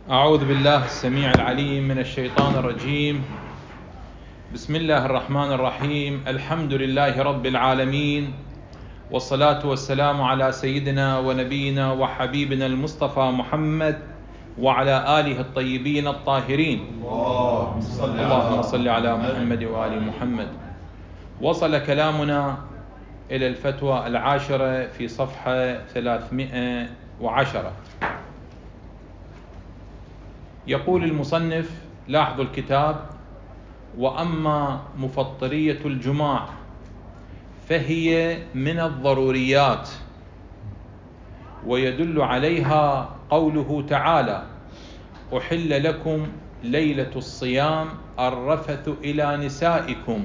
أعوذ بالله السميع العليم من الشيطان الرجيم. بسم الله الرحمن الرحيم. الحمد لله رب العالمين، والصلاة والسلام على سيدنا ونبينا وحبيبنا المصطفى محمد وعلى آله الطيبين الطاهرين. اللهم صل على محمد وآل محمد. وصل كلامنا إلى الفتوى العاشرة في صفحة 310. يقول المصنف: لاحظوا الكتاب: وأما مفطرية الجماع فهي من الضروريات، ويدل عليها قوله تعالى: أحل لكم ليلة الصيام الرفث إلى نسائكم.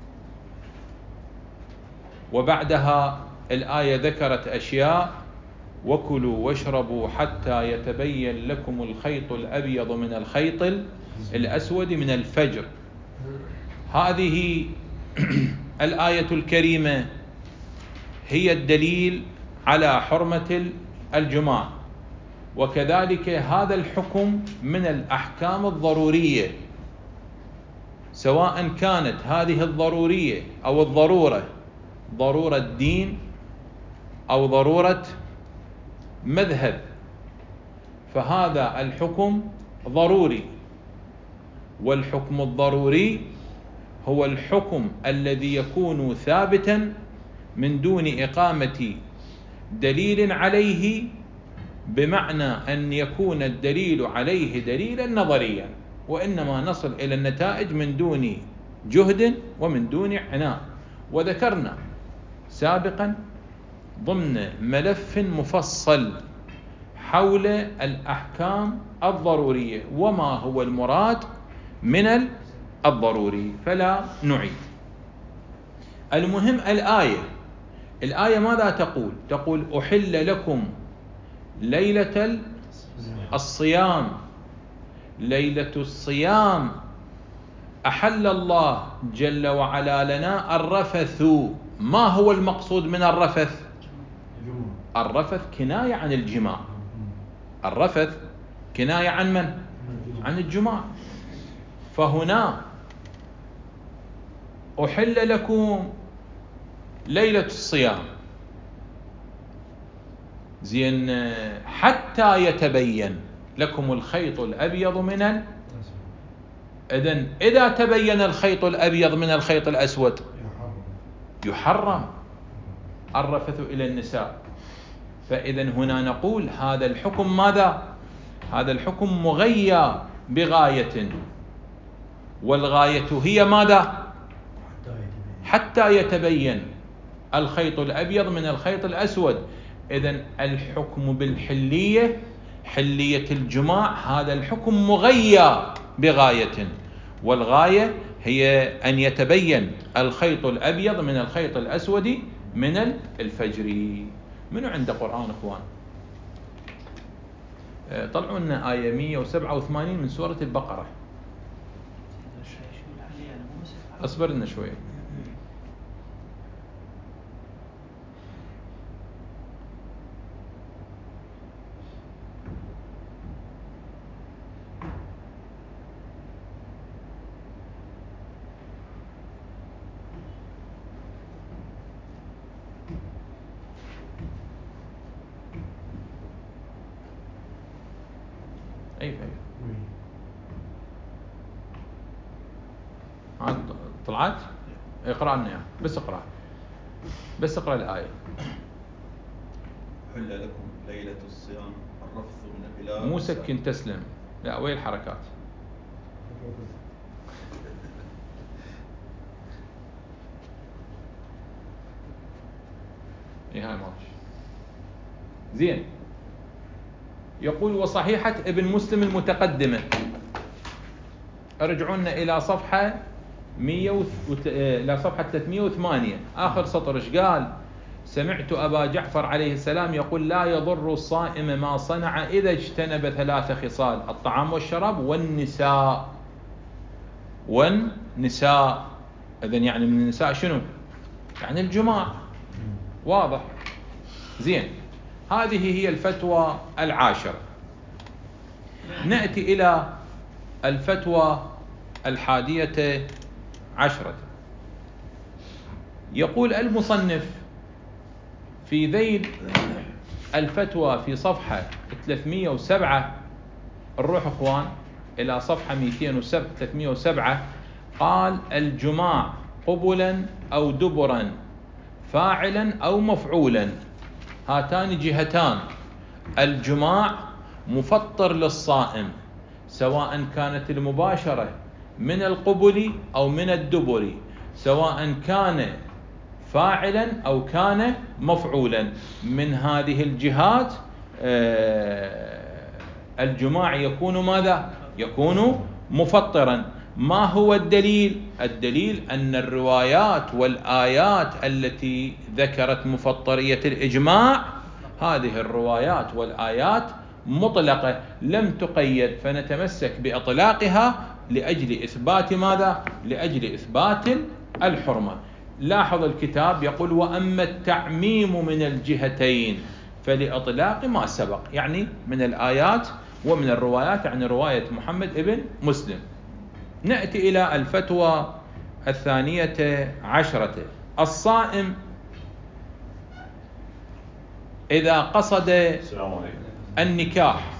وبعدها الآية ذكرت أشياء: وكلوا واشربوا حتى يتبين لكم الخيط الأبيض من الخيط الأسود من الفجر. هذه الآية الكريمة هي الدليل على حرمة الجماع، وكذلك هذا الحكم من الأحكام الضرورية، سواء كانت هذه الضرورية أو الضرورة ضرورة دين أو ضرورة مذهب، فهذا الحكم ضروري. والحكم الضروري هو الحكم الذي يكون ثابتا من دون إقامة دليل عليه، بمعنى أن يكون الدليل عليه دليلا نظريا، وإنما نصل إلى النتائج من دون جهد ومن دون عناء. وذكرنا سابقا ضمن ملف مفصل حول الأحكام الضرورية وما هو المراد من الضروري، فلا نعيد. المهم الآية ماذا تقول؟ تقول: أحل لكم ليلة الصيام. ليلة الصيام أحل الله جل وعلا لنا الرفث. ما هو المقصود من الرفث؟ الرفث كناية عن الجماع. الرفث كناية عن من؟ عن الجماع. فهنا أحل لكم ليلة الصيام، زين، حتى يتبين لكم الخيط الأبيض من إذن إذا تبين الخيط الأبيض من الخيط الأسود يحرم الرفث إلى النساء. فإذن هنا نقول هذا الحكم ماذا؟ هذا الحكم مغيى بغاية، والغاية هي ماذا؟ حتى يتبين الخيط الأبيض من الخيط الأسود. إذن الحكم بالحلية، حلية الجماع، هذا الحكم مغيى بغاية، والغاية هي أن يتبين الخيط الأبيض من الخيط الأسود من الفجر. منو عنده قرآن إخوان؟ طلعوا لنا آية 187 من سورة البقرة. أصبر لنا شوية. أي طلعت؟ اقرأ لنا يعني. بس اقرأ الآية. حل لكم ليلة الصيام الرفث إلى مو سكن تسلم، لا، وين الحركات؟ هاي ماشي زين. يقول: وصحيحة ابن مسلم المتقدمة، ارجعونا إلى صفحة 308 آخر سطر. ايش قال؟ سمعت أبا جعفر عليه السلام يقول: لا يضر الصائم ما صنع إذا اجتنب 3 خصال: الطعام والشراب والنساء. إذن يعني من النساء شنو؟ يعني الجماع. واضح؟ زين. هذه هي الفتوى العاشرة. نأتي إلى الفتوى 11. يقول المصنف في ذيل الفتوى في صفحة 307، الروح أخوان إلى صفحة 307، قال: الجماع قبلا أو دبرا، فاعلا أو مفعولا، هاتان جهتان. الجماع مفطر للصائم، سواء كانت المباشرة من القبل أو من الدبر، سواء كان فاعلا أو كان مفعولا. من هذه الجهات الجماع يكون ماذا؟ يكون مفطرا. ما هو الدليل؟ الدليل أن الروايات والآيات التي ذكرت مفطرية الإجماع، هذه الروايات والآيات مطلقة لم تقيد، فنتمسك بإطلاقها لأجل إثبات ماذا؟ لأجل إثبات الحرمة. لاحظ الكتاب يقول: وأما التعميم من الجهتين فلإطلاق ما سبق، يعني من الآيات ومن الروايات، يعني رواية محمد ابن مسلم. نأتي إلى الفتوى 12. الصائم إذا قصد النكاح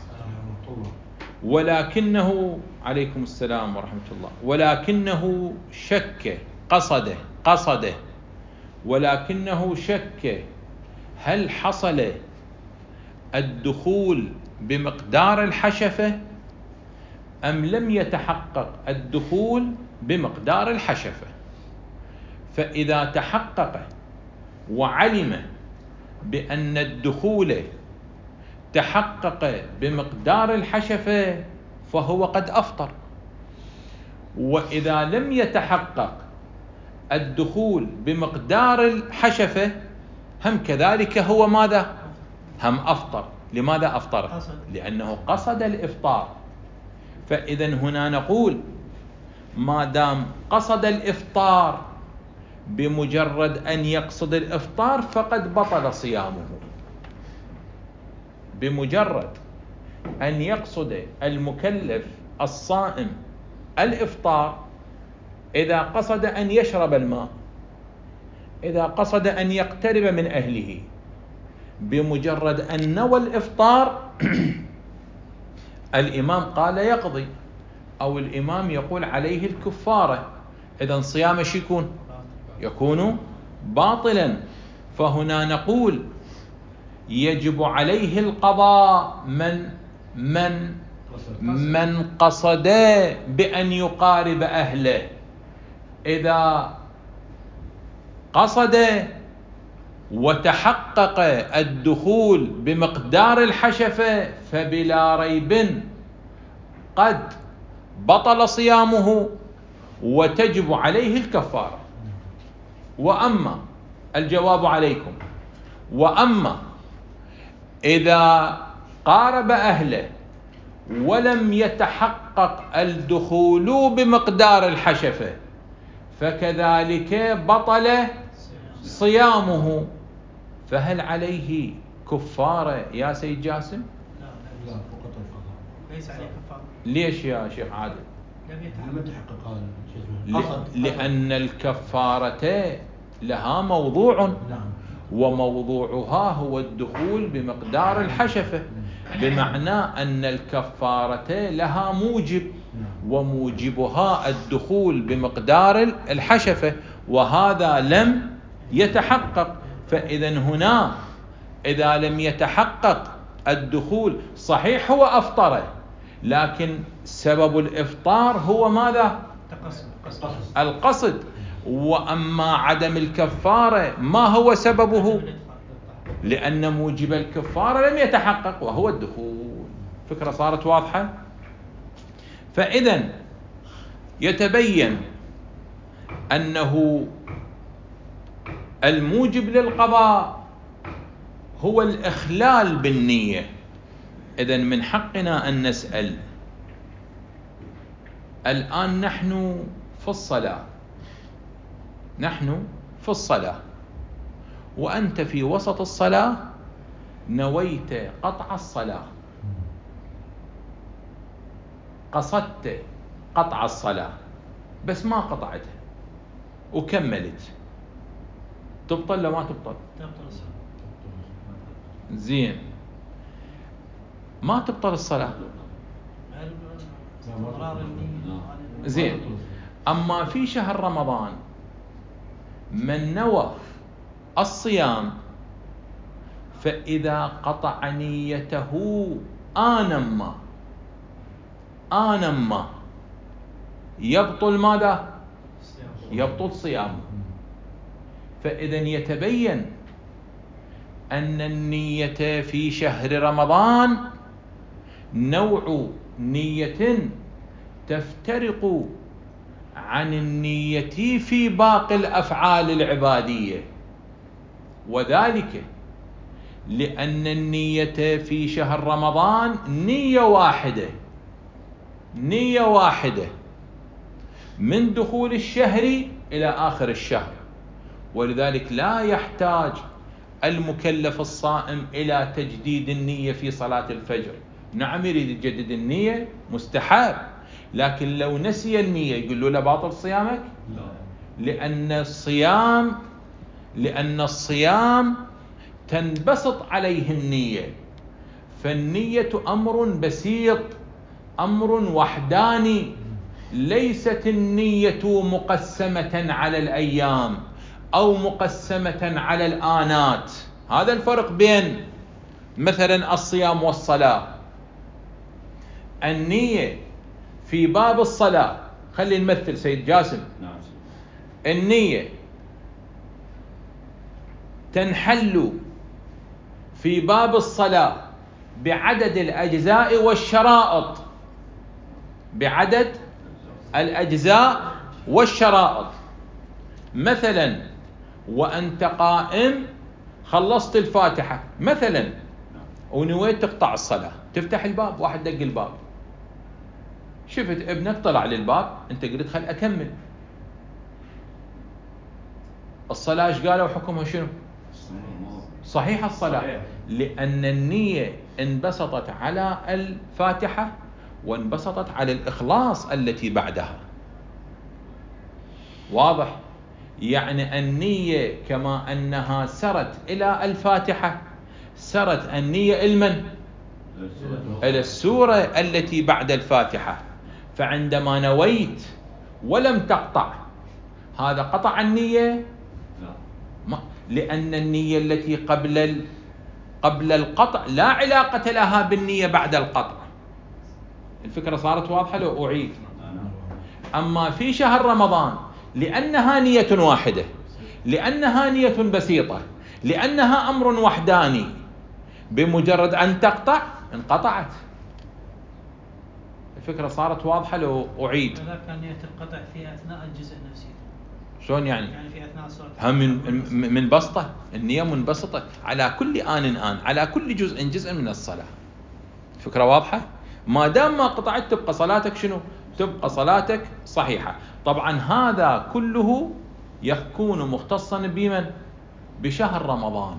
ولكنه، عليكم السلام ورحمة الله، ولكنه شك، قصده ولكنه شك هل حصل الدخول بمقدار الحشفة أم لم يتحقق الدخول بمقدار الحشفة. فإذا تحقق وعلم بأن الدخول تحقق بمقدار الحشفة فهو قد أفطر. وإذا لم يتحقق الدخول بمقدار الحشفة هم كذلك هو ماذا؟ هم أفطر. لماذا أفطر؟ لأنه قصد الإفطار. فإذا هنا نقول ما دام قصد الإفطار، بمجرد أن يقصد الإفطار فقد بطل صيامه. بمجرد أن يقصد المكلف الصائم الإفطار، إذا قصد أن يشرب الماء، إذا قصد أن يقترب من أهله، بمجرد أن نوى الإفطار الإمام قال يقضي، أو الإمام يقول عليه الكفارة. إذن صيامه شو يكون باطلا. فهنا نقول يجب عليه القضاء من قصد بأن يقارب أهله. إذا قصد وتحقق الدخول بمقدار الحشفة فبلا ريب قد بطل صيامه وتجب عليه الكفارة. وأما الجواب عليكم، وأما إذا قارب أهله ولم يتحقق الدخول بمقدار الحشفة فكذلك بطل صيامه. فهل عليه كفارة يا سيد جاسم؟ لا، فقط القضاء، ليس عليه كفارة. ليش يا شيخ عادل؟ لم يتحقق لأن الكفارة لها موضوع، وموضوعها هو الدخول بمقدار الحشفة، بمعنى أن الكفارة لها موجب، وموجبها الدخول بمقدار الحشفة، وهذا لم يتحقق. فإذا هنا إذا لم يتحقق الدخول، صحيح هو أفطر، لكن سبب الإفطار هو ماذا؟ القصد. وأما عدم الكفارة ما هو سببه؟ لأن موجب الكفارة لم يتحقق وهو الدخول. فكرة صارت واضحة؟ فإذا يتبين أنه الموجب للقضاء هو الإخلال بالنية. إذن من حقنا أن نسأل. الآن نحن في الصلاة، وأنت في وسط الصلاة نويت قطع الصلاة، قصدت قطع الصلاة بس ما قطعتها وكملت، تبطل لو ما تبطل؟ تبطل الصلاة. زين، ما تبطل الصلاة. استمرار النية. زين، أما في شهر رمضان من نوى الصيام فإذا قطع نيته آنما يبطل ماذا؟ يبطل صيامه. فإذا يتبين أن النية في شهر رمضان نوع نية تفترق عن النية في باقي الأفعال العبادية، وذلك لأن النية في شهر رمضان نية واحدة من دخول الشهر إلى آخر الشهر، ولذلك لا يحتاج المكلف الصائم إلى تجديد النية في صلاة الفجر. نعم يريد يجدد النية مستحب، لكن لو نسي النية يقول له باطل صيامك؟ لأن الصيام تنبسط عليه النية، فالنية أمر بسيط، أمر وحداني، ليست النية مقسمة على الأيام أو مقسمة على الآنات. هذا الفرق بين مثلا الصيام والصلاة. النية في باب الصلاة، خلي نمثل سيد جاسم، النية تنحل في باب الصلاة بعدد الأجزاء والشرائط، بعدد الأجزاء والشرائط. مثلا وأنت قائم خلصت الفاتحة مثلا ونويت تقطع الصلاة، تفتح الباب، واحد دق الباب، شفت ابنك طلع للباب، انت قلت خل أكمل الصلاة. ايش قالوا حكمها شنو؟ صحيح الصلاة، لأن النية انبسطت على الفاتحة وانبسطت على الإخلاص التي بعدها. واضح؟ يعني النية كما أنها سرت إلى الفاتحة سرت النية إلى السورة التي بعد الفاتحة. فعندما نويت ولم تقطع، هذا قطع النية؟ لأن النية التي قبل القطع لا علاقة لها بالنية بعد القطع. الفكرة صارت واضحة لو أعيد؟ أما في شهر رمضان لأنها نية واحدة، لأنها نية بسيطة، لأنها أمر وحداني، بمجرد أن تقطع انقطعت. الفكرة صارت واضحة لو أعيد؟ هذا كان نية القطع في أثناء الجزء نفسه. شلون يعني؟ يعني في أثناء الصلاة هم من بسطة، النية منبسطة على كل آن على كل جزء من الصلاة. فكرة واضحة؟ ما دام ما قطعت تبقى صلاتك شنو؟ تبقى صلاتك صحيحة. طبعا هذا كله يكون مختصا بمن؟ بشهر رمضان.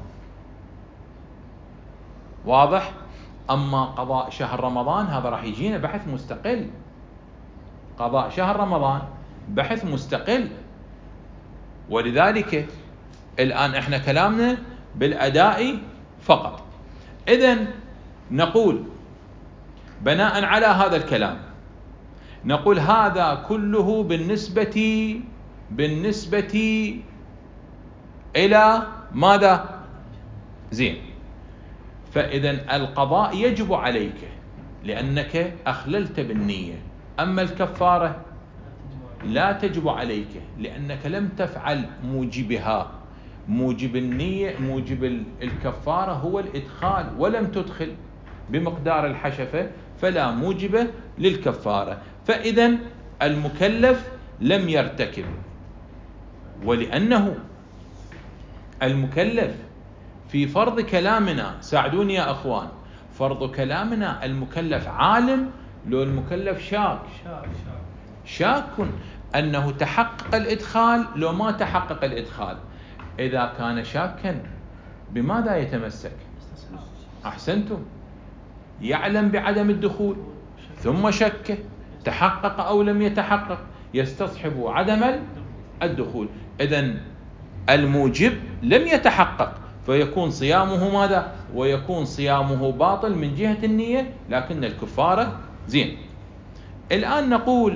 واضح؟ أما قضاء شهر رمضان هذا راح يجينا بحث مستقل. قضاء شهر رمضان بحث مستقل، ولذلك الآن احنا كلامنا بالأداء فقط. إذن نقول بناء على هذا الكلام، نقول هذا كله بالنسبة إلى ماذا؟ زين. فإذن القضاء يجب عليك لأنك أخللت بالنية، أما الكفارة لا تجب عليك لأنك لم تفعل موجبها. موجب النية، موجب الكفارة هو الإدخال، ولم تدخل بمقدار الحشفة، فلا موجب للكفارة. فإذن المكلف لم يرتكب، ولأنه المكلف في فرض كلامنا، ساعدوني يا أخوان، فرض كلامنا المكلف عالم لو المكلف شاك أنه تحقق الإدخال لو ما تحقق الإدخال. إذا كان شاكا بماذا يتمسك؟ أحسنتم، يعلم بعدم الدخول ثم شك تحقق أو لم يتحقق، يستصحب عدم الدخول. إذن الموجب لم يتحقق، فيكون صيامه ماذا؟ ويكون صيامه باطل من جهة النية، لكن الكفارة زين. الآن نقول،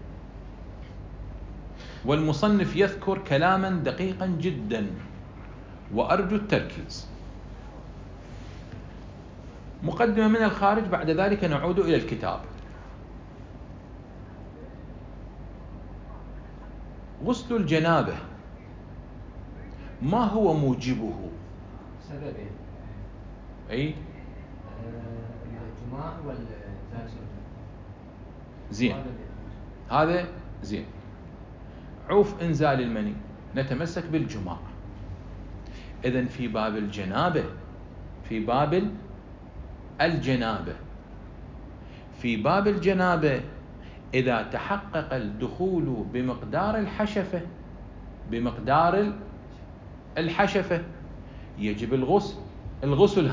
والمصنف يذكر كلاما دقيقا جدا وأرجو التركيز. مقدمة من الخارج، بعد ذلك نعود إلى الكتاب. غسل الجنابة ما هو موجبه؟ سببين. أي الجماع والإنزال. زين، هذا زين. عوف إنزال المني، نتمسك بالجماع. إذن في باب الجنابة، في باب الجنابة إذا تحقق الدخول بمقدار الحشفة يجب الغسل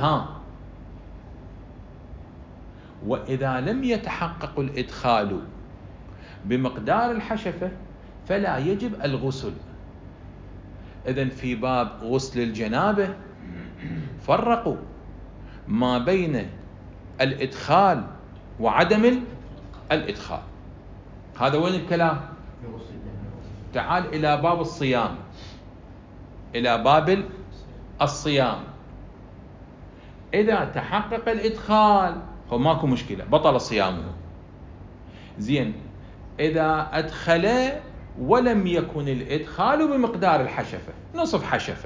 وإذا لم يتحقق الإدخال بمقدار الحشفة فلا يجب الغسل. إذن في باب غسل الجنابة فرقوا ما بين الإدخال وعدم الإدخال. هذا وين الكلام؟ تعال إلى باب الصيام، إلى باب الصيام. إذا تحقق الإدخال فماكو مشكلة، بطل صيامه. زين، إذا أدخل ولم يكن الإدخال بمقدار الحشفة، نصف حشفة،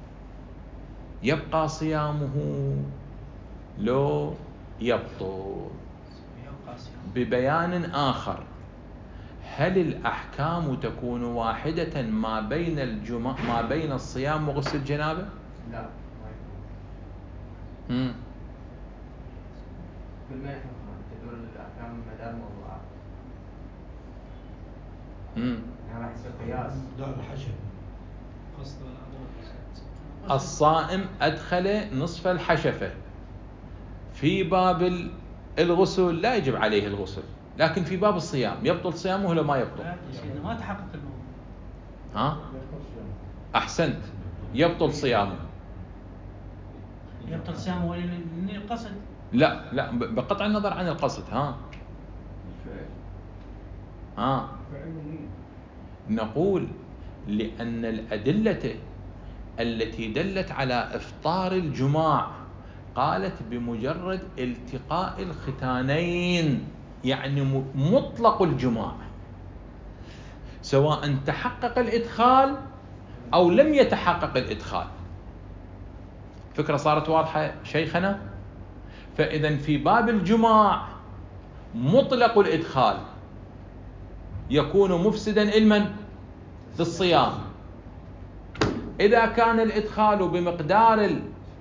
يبقى صيامه لو يبطل؟ ببيان آخر، هل الأحكام تكون واحدة ما بين الصيام وغسل الجنابة؟ لا، ما يكون. كل ما يحفظها تدور الأحكام مدار موضوعات. يعني راح يصير قياس. مقدار الحشفة. الصائم أدخل نصف الحشفة، في باب الغسل لا يجب عليه الغسل، لكن في باب الصيام يبطل صيامه ولا ما يبطل؟ ما تحقق الموضوع. أحسنت، يبطل صيامه. يبطل صيامه وللنية القصد؟ لا، بقطع النظر عن القصد. نقول لأن الأدلة التي دلت على إفطار الجماع قالت بمجرد التقاء الختانين، يعني مطلق الجماع، سواء تحقق الإدخال أو لم يتحقق الإدخال. فكرة صارت واضحة شيخنا؟ فإذا في باب الجماع مطلق الإدخال يكون مفسدا لمن؟ للصيام. إذا كان الإدخال بمقدار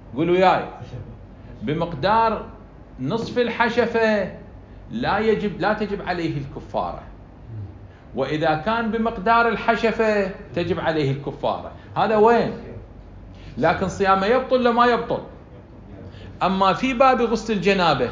بمقدار نصف الحشفة لا تجب عليه الكفارة، وإذا كان بمقدار الحشفة تجب عليه الكفارة. هذا وين؟ لكن صيامه يبطل ولا ما يبطل؟ أما في باب غسل الجنابة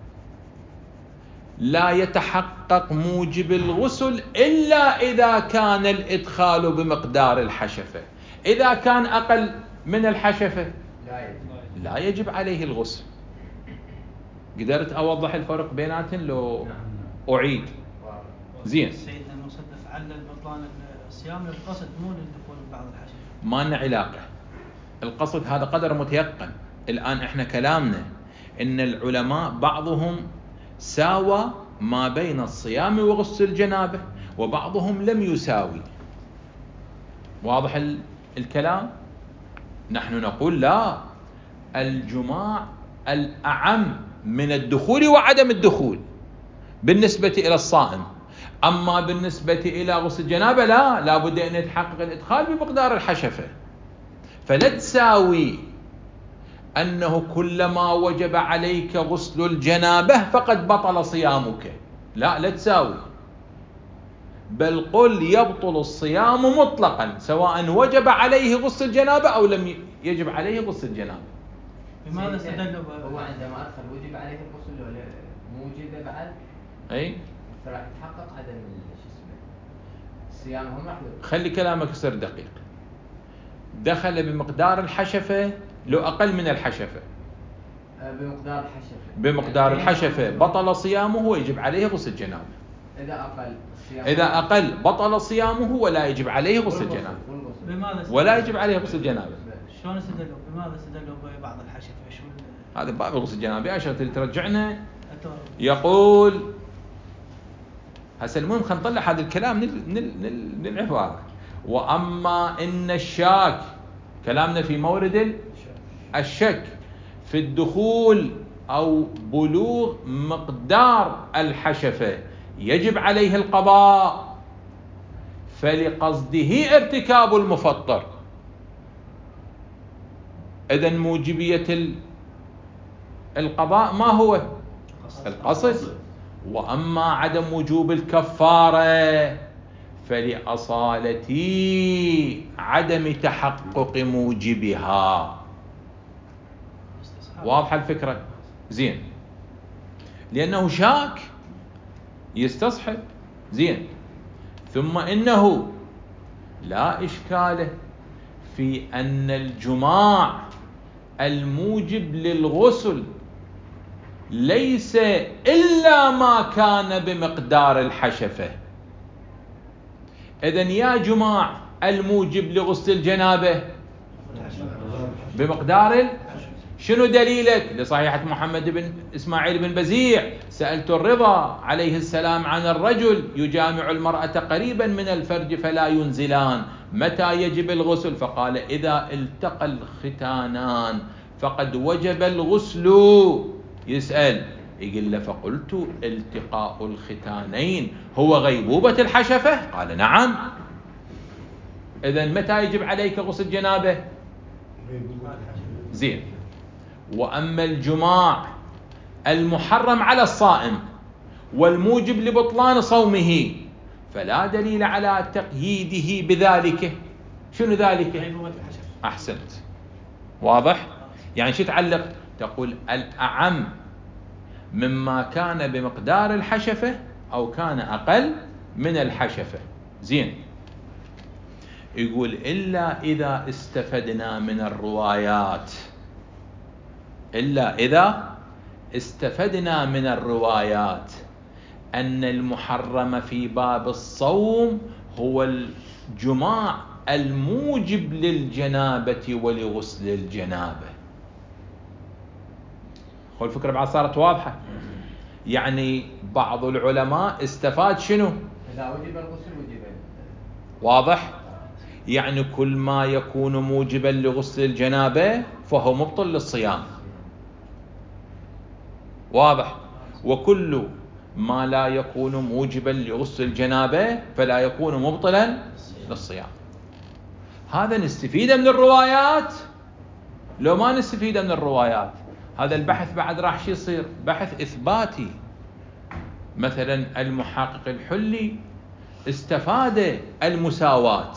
لا يتحقق موجب الغسل إلا إذا كان الإدخال بمقدار الحشفة. إذا كان أقل من الحشفة لا يجب عليه الغسل. قدرت أوضح الفرق بيناتهم لو أعيد؟ زين. سيدنا المصدف علل بطلان الصيام للقصد مو للدخول ببعض الحشفة. ما لنا علاقة، القصد هذا قدر متيقن. الآن احنا كلامنا إن العلماء بعضهم ساوى ما بين الصيام وغسل الجنابة وبعضهم لم يساوي. واضح الكلام؟ نحن نقول لا، الجماع الأعم من الدخول وعدم الدخول بالنسبة إلى الصائم. أما بالنسبة إلى غسل الجنابة لا بد أن يتحقق الإدخال بمقدار الحشفة. فلا تساوي أنه كلما وجب عليك غسل الجنابة فقد بطل صيامك، لا تساوي، بل قل يبطل الصيام مطلقا سواء وجب عليه غسل الجنابة أو لم يجب عليه غسل الجنابة. بماذا استدلوا؟ هو عندما أدخل وجب عليه الغسل ولا موجب بعد؟ أي راح يتحقق عدم شو اسمه الصيام هو محذور. خلي كلامك يصير دقيق. دخل بمقدار الحشفة لو أقل من الحشفة، بمقدار الحشفة، بمقدار الحشفة بطل صيامه ويجب عليه غسل جنابه. إذا أقل الصيام، إذا أقل بطل صيامه ولا يجب عليه غسل جنابه، بماذا ولا يجب عليه غسل جنابه. شلون استدلوا؟ بماذا استدلوا ببعض الحشفة؟ شو هذا باب غسل جنابه. أشرة اللي ترجعنا التورط؟ يقول هسه المهم خلينا نطلع هذا الكلام من العبارة. وأما إن الشاك، كلامنا في مورد الشك في الدخول أو بلوغ مقدار الحشفة يجب عليه القضاء، فلقصده ارتكاب المفطر. إذن موجبية القضاء ما هو؟ القصد. وأما عدم وجوب الكفارة فلأصالة عدم تحقق موجبها. واضحة الفكرة؟ زين. لأنه شاك يستصحب. زين. ثم إنه لا إشكال في أن الجماع الموجب للغسل ليس إلا ما كان بمقدار الحشفة. إذن يا جماع الموجب لغسل الجنابة بمقدار شنو دليلك؟ لصحيحة محمد بن إسماعيل بن بزيع: سألت الرضا عليه السلام عن الرجل يجامع المرأة قريبا من الفرج فلا ينزلان، متى يجب الغسل؟ فقال: إذا التقى الختانان فقد وجب الغسل. يسأل يقول له: فقلت: التقاء الختانين هو غيبوبة الحشفة؟ قال: نعم. إذن متى يجب عليك غسل جنابه؟ زين. وأما الجماع المحرم على الصائم والموجب لبطلان صومه فلا دليل على تقييده بذلك. شنو ذلك؟ أحسنت. واضح؟ يعني شو تعلق؟ تقول الأعم مما كان بمقدار الحشفة أو كان أقل من الحشفة. زين. يقول: إلا إذا استفدنا من الروايات، إلا إذا استفدنا من الروايات أن المحرم في باب الصوم هو الجماع الموجب للجنابة ولغسل الجنابة. خل الفكرة بعد صارت واضحة. يعني بعض العلماء استفاد شنو؟ إذا وجب الغسل وجب. واضح؟ يعني كل ما يكون موجبا لغسل الجنابة فهو مبطل للصيام. واضح؟ وكل ما لا يكون موجبا لغسل الجنابة فلا يكون مبطلا للصيام. هذا نستفيد من الروايات لو ما نستفيد من الروايات. هذا البحث بعد راح شي يصير بحث إثباتي. مثلا المحقق الحلي استفاد المساواة.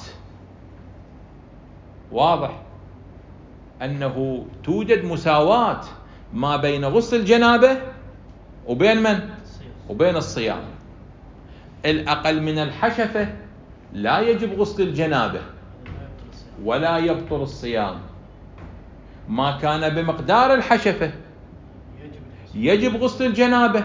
واضح أنه توجد مساواة ما بين غسل الجنابة وبين من؟ وبين الصيام. الأقل من الحشفة لا يجب غسل الجنابة ولا يبطل الصيام. ما كان بمقدار الحشفة يجب غسل الجنابة.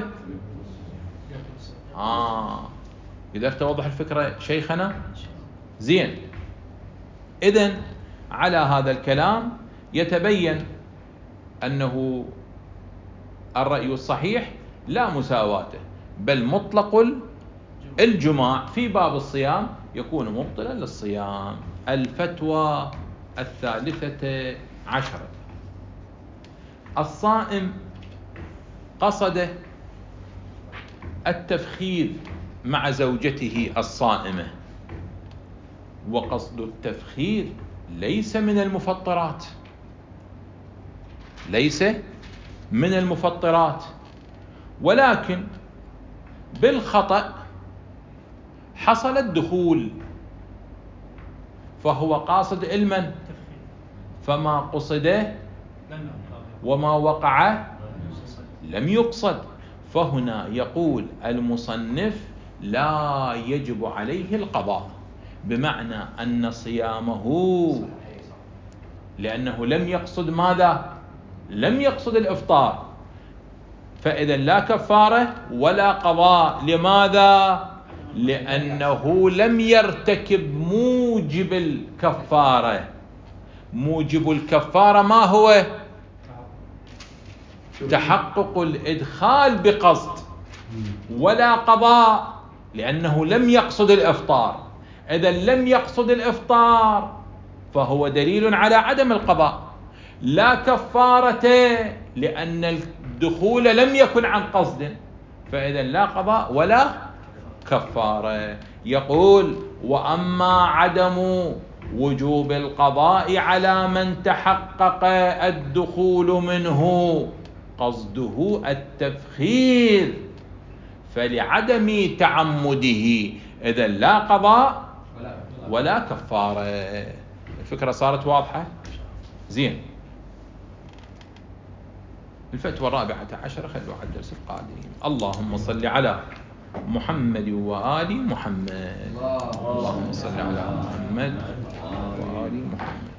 إذا توضح الفكرة شيخنا. زين. إذن على هذا الكلام يتبين أنه الرأي الصحيح لا مساواته، بل مطلق الجماع في باب الصيام يكون مبطلا للصيام. الفتوى 13. الصائم قصد التفخير مع زوجته الصائمة، وقصد التفخير ليس من المفطرات، ليس من المفطرات، ولكن بالخطأ حصل الدخول فهو قاصد علما، فما قصده وما وقع لم يقصد. فهنا يقول المصنف لا يجب عليه القضاء، بمعنى أن صيامه لأنه لم يقصد ماذا؟ لم يقصد الإفطار، فإذا لا كفارة ولا قضاء. لماذا؟ لأنه لم يرتكب موجب الكفارة. موجب الكفارة ما هو؟ تحقق الإدخال بقصد، ولا قضاء لأنه لم يقصد الإفطار. إذا لم يقصد الإفطار فهو دليل على عدم القضاء. لا كفارة لأن الدخول لم يكن عن قصد، فإذا لا قضاء ولا كفارة. يقول: وأما عدم وجوب القضاء على من تحقق الدخول منه قصده التفخير فلعدم تعمده، إذا لا قضاء ولا كفارة. الفكرة صارت واضحة؟ زين. الفتوى 14 خلوا على الدرس القادم. اللهم صل على محمد وآل محمد. اللهم صل على محمد وآل محمد.